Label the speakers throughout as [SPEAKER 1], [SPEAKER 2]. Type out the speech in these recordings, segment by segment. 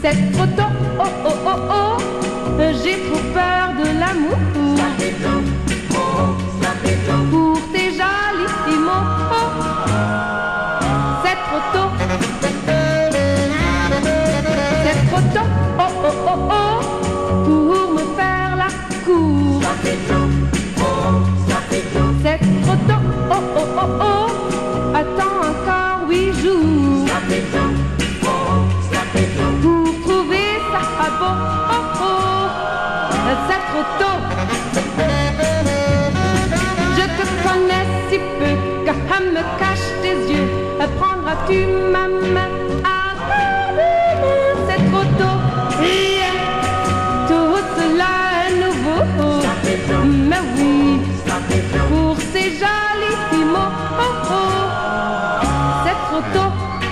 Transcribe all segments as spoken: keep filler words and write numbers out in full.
[SPEAKER 1] c'est trop tôt, oh oh oh oh, j'ai trop peur de l'amour. Pour tes jolis mots, oh, c'est trop tôt. C'est trop tôt, oh oh oh oh, pour me faire la cour. C'est trop tôt, oh oh oh oh, attends encore huit jours pour trouver ça beau, oh oh, c'est trop tôt. Je te connais si peu qu'à me cache tes yeux, prendras-tu ma main? Ah, c'est trop tôt, rien, tout cela est nouveau. Mais oui, pour ces jolis mots, oh oh, c'est trop tôt.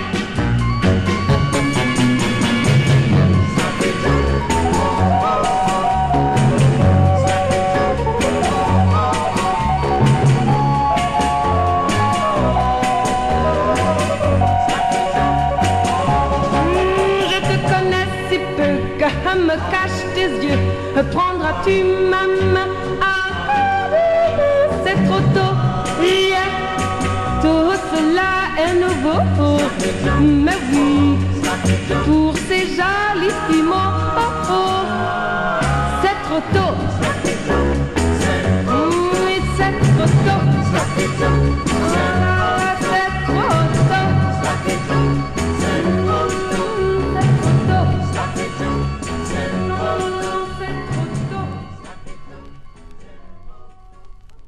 [SPEAKER 1] Me cache tes yeux, prendras-tu ma main? Ah, c'est trop tôt, rien, tout cela est nouveau. Mais oui, pour ces jolis mots, oh, oh, c'est trop tôt.